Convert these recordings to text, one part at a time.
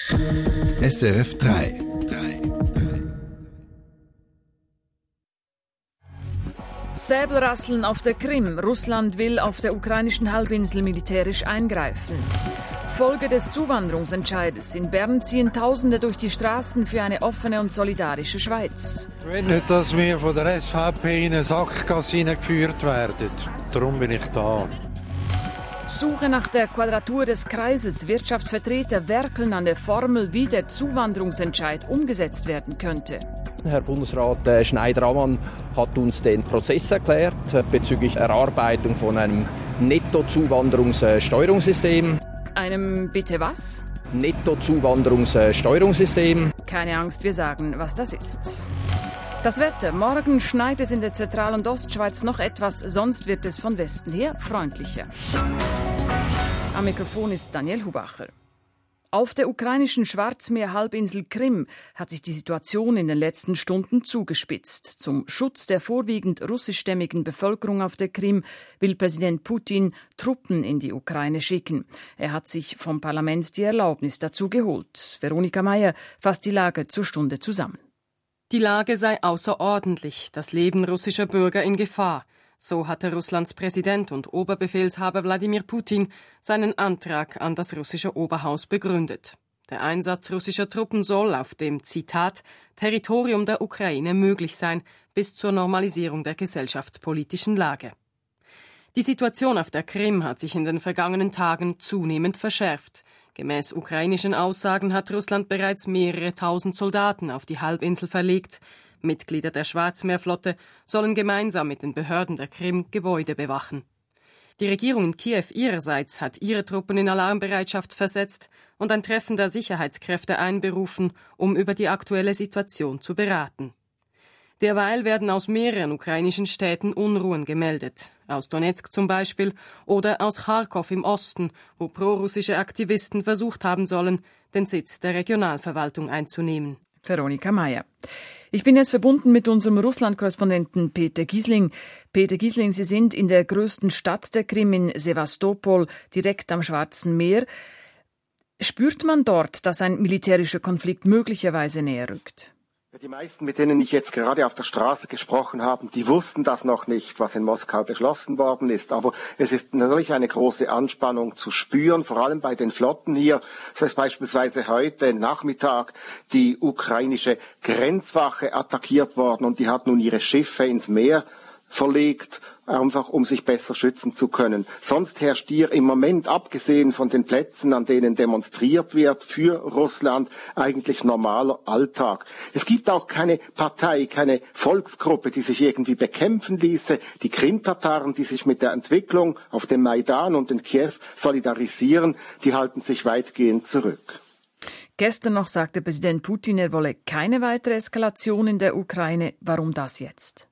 SRF 3. Säbelrasseln auf der Krim. Russland will auf der ukrainischen Halbinsel militärisch eingreifen. Folge des Zuwanderungsentscheides. In Bern ziehen Tausende durch die Straßen für eine offene und solidarische Schweiz. Ich will nicht, dass wir von der SVP in eine Sackgasse hineingeführt werden. Darum bin ich da. Suche nach der Quadratur des Kreises. Wirtschaftsvertreter werkeln an der Formel, wie der Zuwanderungsentscheid umgesetzt werden könnte. Herr Bundesrat Schneider-Ammann hat uns den Prozess erklärt bezüglich Erarbeitung von einem Nettozuwanderungssteuerungssystem. Einem bitte was? Nettozuwanderungssteuerungssystem. Keine Angst, wir sagen, was das ist. Das Wetter. Morgen schneit es in der Zentral- und Ostschweiz noch etwas, sonst wird es von Westen her freundlicher. Am Mikrofon ist Daniel Hubacher. Auf der ukrainischen Schwarzmeerhalbinsel Krim hat sich die Situation in den letzten Stunden zugespitzt. Zum Schutz der vorwiegend russischstämmigen Bevölkerung auf der Krim will Präsident Putin Truppen in die Ukraine schicken. Er hat sich vom Parlament die Erlaubnis dazu geholt. Veronika Meyer fasst die Lage zur Stunde zusammen. Die Lage sei außerordentlich, das Leben russischer Bürger in Gefahr. So hatte Russlands Präsident und Oberbefehlshaber Wladimir Putin seinen Antrag an das russische Oberhaus begründet. Der Einsatz russischer Truppen soll auf dem, Zitat, Territorium der Ukraine möglich sein, bis zur Normalisierung der gesellschaftspolitischen Lage. Die Situation auf der Krim hat sich in den vergangenen Tagen zunehmend verschärft. Gemäß ukrainischen Aussagen hat Russland bereits mehrere tausend Soldaten auf die Halbinsel verlegt. Mitglieder der Schwarzmeerflotte sollen gemeinsam mit den Behörden der Krim Gebäude bewachen. Die Regierung in Kiew ihrerseits hat ihre Truppen in Alarmbereitschaft versetzt und ein Treffen der Sicherheitskräfte einberufen, um über die aktuelle Situation zu beraten. Derweil werden aus mehreren ukrainischen Städten Unruhen gemeldet. Aus Donetsk zum Beispiel oder aus Charkow im Osten, wo prorussische Aktivisten versucht haben sollen, den Sitz der Regionalverwaltung einzunehmen. Veronika Meyer. Ich bin jetzt verbunden mit unserem Russland-Korrespondenten Peter Giesling. Peter Giesling, Sie sind in der größten Stadt der Krim, in Sewastopol, direkt am Schwarzen Meer. Spürt man dort, dass ein militärischer Konflikt möglicherweise näher rückt? Die meisten, mit denen ich jetzt gerade auf der Straße gesprochen habe, die wussten das noch nicht, was in Moskau beschlossen worden ist. Aber es ist natürlich eine große Anspannung zu spüren, vor allem bei den Flotten hier. So ist beispielsweise heute Nachmittag die ukrainische Grenzwache attackiert worden und die hat nun ihre Schiffe ins Meer verlegt, einfach um sich besser schützen zu können. Sonst herrscht hier im Moment, abgesehen von den Plätzen, an denen demonstriert wird, für Russland eigentlich normaler Alltag. Es gibt auch keine Partei, keine Volksgruppe, die sich irgendwie bekämpfen ließe. Die Krim-Tataren, die sich mit der Entwicklung auf dem Maidan und in Kiew solidarisieren, die halten sich weitgehend zurück. Gestern noch sagte Präsident Putin, er wolle keine weitere Eskalation in der Ukraine. Warum das jetzt?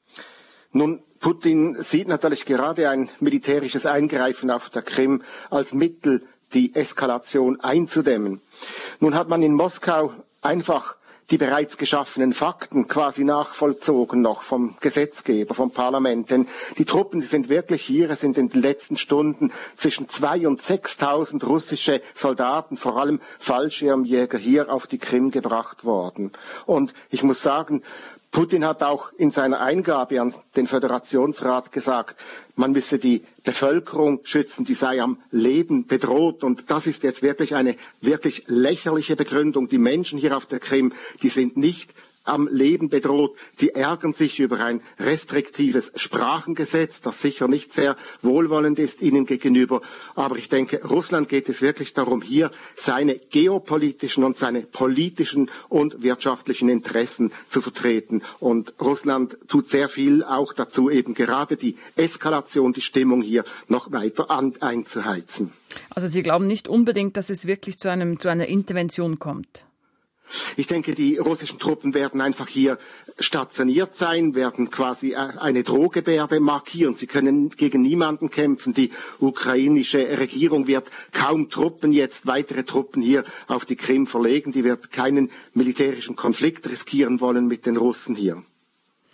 Nun, Putin sieht natürlich gerade ein militärisches Eingreifen auf der Krim als Mittel, die Eskalation einzudämmen. Nun hat man in Moskau einfach die bereits geschaffenen Fakten quasi nachvollzogen noch vom Gesetzgeber, vom Parlament. Denn die Truppen, die sind wirklich hier, es sind in den letzten Stunden zwischen 2.000 und 6.000 russische Soldaten, vor allem Fallschirmjäger, hier auf die Krim gebracht worden. Und ich muss sagen, Putin hat auch in seiner Eingabe an den Föderationsrat gesagt, man müsse die Bevölkerung schützen, die sei am Leben bedroht. Und das ist jetzt wirklich eine wirklich lächerliche Begründung. Die Menschen hier auf der Krim, die sind nicht am Leben bedroht. Sie ärgern sich über ein restriktives Sprachengesetz, das sicher nicht sehr wohlwollend ist ihnen gegenüber. Aber ich denke, Russland geht es wirklich darum, hier seine geopolitischen und seine politischen und wirtschaftlichen Interessen zu vertreten. Und Russland tut sehr viel auch dazu, eben gerade die Eskalation, die Stimmung hier noch weiter einzuheizen. Also Sie glauben nicht unbedingt, dass es wirklich zu einer Intervention kommt? Ich denke, die russischen Truppen werden einfach hier stationiert sein, werden quasi eine Drohgebärde markieren. Sie können gegen niemanden kämpfen. Die ukrainische Regierung wird kaum weitere Truppen hier auf die Krim verlegen. Die wird keinen militärischen Konflikt riskieren wollen mit den Russen hier.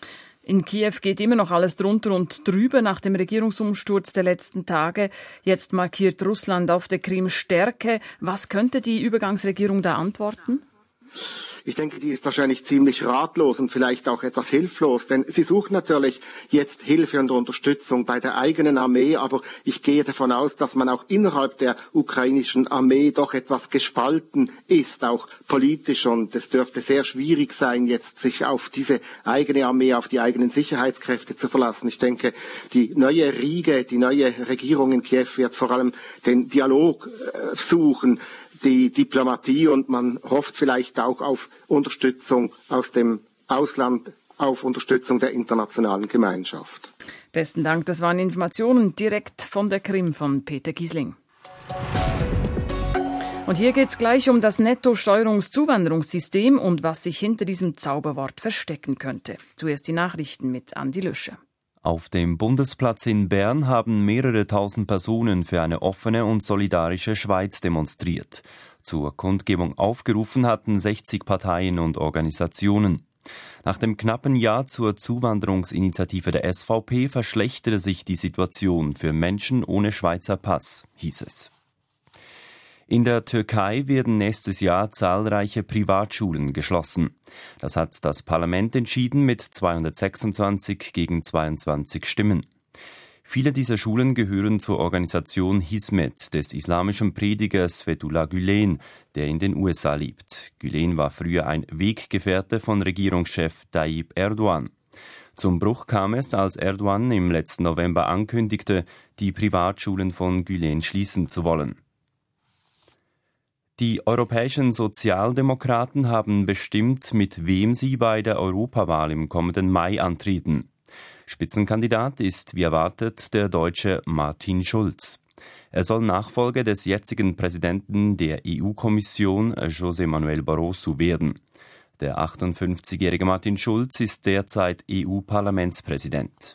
In Kiew geht immer noch alles drunter und drüber nach dem Regierungsumsturz der letzten Tage. Jetzt markiert Russland auf der Krim Stärke. Was könnte die Übergangsregierung da antworten? Ich denke, die ist wahrscheinlich ziemlich ratlos und vielleicht auch etwas hilflos, denn sie sucht natürlich jetzt Hilfe und Unterstützung bei der eigenen Armee, aber ich gehe davon aus, dass man auch innerhalb der ukrainischen Armee doch etwas gespalten ist, auch politisch, und es dürfte sehr schwierig sein, jetzt sich auf diese eigene Armee, auf die eigenen Sicherheitskräfte zu verlassen. Ich denke, die neue Riege, die neue Regierung in Kiew wird vor allem den Dialog suchen, die Diplomatie, und man hofft vielleicht auch auf Unterstützung aus dem Ausland, auf Unterstützung der internationalen Gemeinschaft. Besten Dank, das waren Informationen direkt von der Krim von Peter Giesling. Und hier geht es gleich um das Netto-Steuerungszuwanderungssystem und was sich hinter diesem Zauberwort verstecken könnte. Zuerst die Nachrichten mit Andi Löscher. Auf dem Bundesplatz in Bern haben mehrere tausend Personen für eine offene und solidarische Schweiz demonstriert. Zur Kundgebung aufgerufen hatten 60 Parteien und Organisationen. Nach dem knappen Jahr zur Zuwanderungsinitiative der SVP verschlechterte sich die Situation für Menschen ohne Schweizer Pass, hieß es. In der Türkei werden nächstes Jahr zahlreiche Privatschulen geschlossen. Das hat das Parlament entschieden mit 226 gegen 22 Stimmen. Viele dieser Schulen gehören zur Organisation Hizmet des islamischen Predigers Fethullah Gülen, der in den USA lebt. Gülen war früher ein Weggefährte von Regierungschef Tayyip Erdogan. Zum Bruch kam es, als Erdogan im letzten November ankündigte, die Privatschulen von Gülen schließen zu wollen. Die europäischen Sozialdemokraten haben bestimmt, mit wem sie bei der Europawahl im kommenden Mai antreten. Spitzenkandidat ist, wie erwartet, der Deutsche Martin Schulz. Er soll Nachfolger des jetzigen Präsidenten der EU-Kommission, José Manuel Barroso, werden. Der 58-jährige Martin Schulz ist derzeit EU-Parlamentspräsident.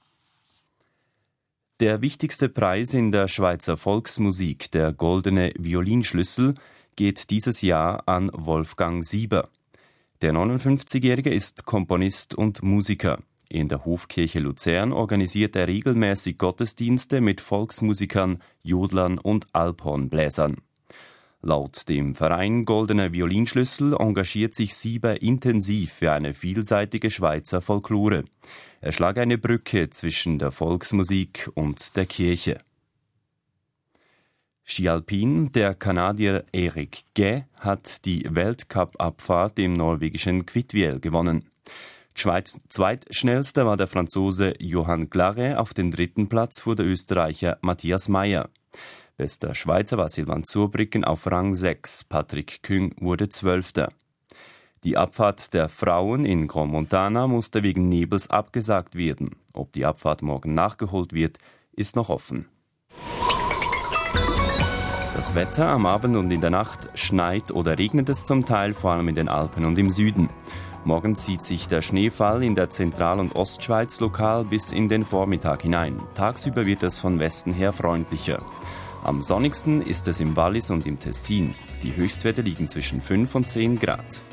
Der wichtigste Preis in der Schweizer Volksmusik, der Goldene Violinschlüssel, geht dieses Jahr an Wolfgang Sieber. Der 59-Jährige ist Komponist und Musiker. In der Hofkirche Luzern organisiert er regelmäßig Gottesdienste mit Volksmusikern, Jodlern und Alphornbläsern. Laut dem Verein Goldener Violinschlüssel engagiert sich Sieber intensiv für eine vielseitige Schweizer Folklore. Er schlage eine Brücke zwischen der Volksmusik und der Kirche. Ski Alpin, der Kanadier Erik Gay hat die Weltcup-Abfahrt im norwegischen Kvitfjell gewonnen. Zweitschnellster war der Franzose Johan Glare, auf den dritten Platz fuhr der Österreicher Matthias Mayr. Bester Schweizer war Silvan Zurbriggen auf Rang 6, Patrick Küng wurde 12. Die Abfahrt der Frauen in Grand Montana musste wegen Nebels abgesagt werden. Ob die Abfahrt morgen nachgeholt wird, ist noch offen. Das Wetter: am Abend und in der Nacht schneit oder regnet es zum Teil, vor allem in den Alpen und im Süden. Morgen zieht sich der Schneefall in der Zentral- und Ostschweiz lokal bis in den Vormittag hinein. Tagsüber wird es von Westen her freundlicher. Am sonnigsten ist es im Wallis und im Tessin. Die Höchstwerte liegen zwischen 5 und 10 Grad.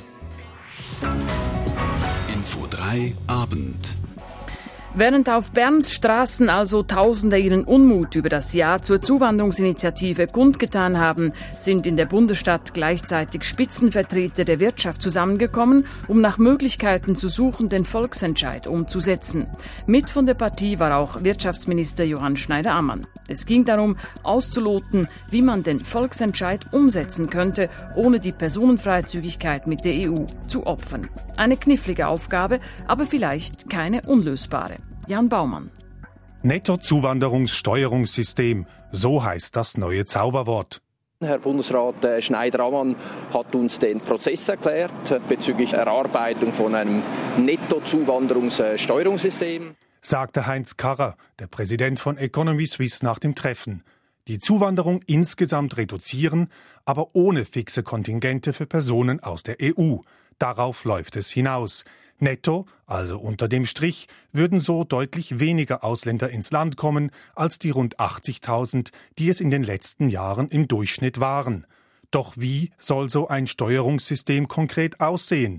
Info 3 Abend. Während auf Berns Straßen also Tausende ihren Unmut über das Ja zur Zuwanderungsinitiative kundgetan haben, sind in der Bundesstadt gleichzeitig Spitzenvertreter der Wirtschaft zusammengekommen, um nach Möglichkeiten zu suchen, den Volksentscheid umzusetzen. Mit von der Partie war auch Wirtschaftsminister Johann Schneider-Ammann. Es ging darum, auszuloten, wie man den Volksentscheid umsetzen könnte, ohne die Personenfreizügigkeit mit der EU zu opfern. Eine knifflige Aufgabe, aber vielleicht keine unlösbare. Jan Baumann. Nettozuwanderungssteuerungssystem, so heißt das neue Zauberwort. Herr Bundesrat Schneider-Ammann hat uns den Prozess erklärt bezüglich Erarbeitung von einem Nettozuwanderungssteuerungssystem. Sagte Heinz Karrer, der Präsident von Economy Suisse, nach dem Treffen. Die Zuwanderung insgesamt reduzieren, aber ohne fixe Kontingente für Personen aus der EU. Darauf läuft es hinaus. Netto, also unter dem Strich, würden so deutlich weniger Ausländer ins Land kommen als die rund 80.000, die es in den letzten Jahren im Durchschnitt waren. Doch wie soll so ein Steuerungssystem konkret aussehen?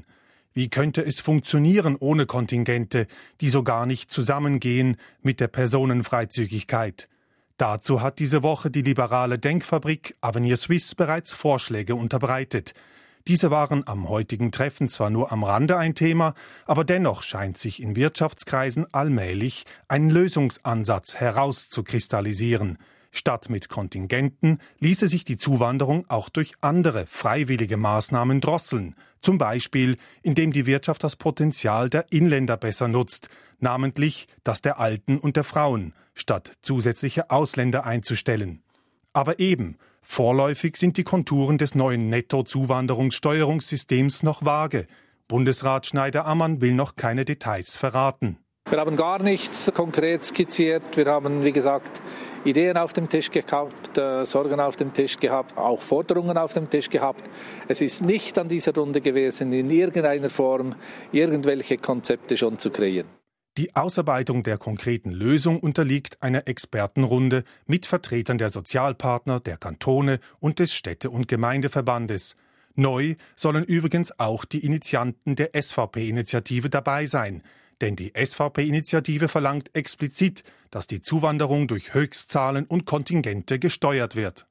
Wie könnte es funktionieren ohne Kontingente, die so gar nicht zusammengehen mit der Personenfreizügigkeit? Dazu hat diese Woche die liberale Denkfabrik Avenir Suisse bereits Vorschläge unterbreitet. Diese waren am heutigen Treffen zwar nur am Rande ein Thema, aber dennoch scheint sich in Wirtschaftskreisen allmählich ein Lösungsansatz herauszukristallisieren. Statt mit Kontingenten ließe sich die Zuwanderung auch durch andere freiwillige Maßnahmen drosseln, zum Beispiel indem die Wirtschaft das Potenzial der Inländer besser nutzt, namentlich das der Alten und der Frauen, statt zusätzliche Ausländer einzustellen. Aber eben, vorläufig sind die Konturen des neuen Nettozuwanderungssteuerungssystems noch vage. Bundesrat Schneider-Ammann will noch keine Details verraten. Wir haben gar nichts konkret skizziert. Wir haben, wie gesagt, Ideen auf dem Tisch gehabt, Sorgen auf dem Tisch gehabt, auch Forderungen auf dem Tisch gehabt. Es ist nicht an dieser Runde gewesen, in irgendeiner Form irgendwelche Konzepte schon zu kreieren. Die Ausarbeitung der konkreten Lösung unterliegt einer Expertenrunde mit Vertretern der Sozialpartner, der Kantone und des Städte- und Gemeindeverbandes. Neu sollen übrigens auch die Initianten der SVP-Initiative dabei sein. Denn die SVP-Initiative verlangt explizit, dass die Zuwanderung durch Höchstzahlen und Kontingente gesteuert wird.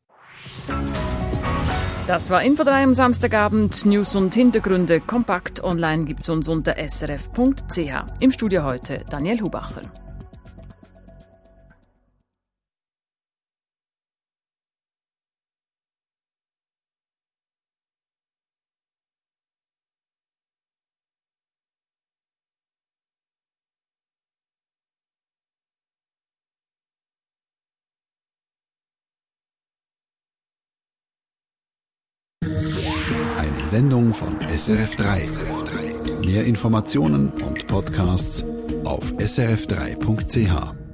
Das war Info 3 am Samstagabend. News und Hintergründe kompakt online gibt's uns unter srf.ch. Im Studio heute Daniel Hubacher. Eine Sendung von SRF3. Mehr Informationen und Podcasts auf srf3.ch.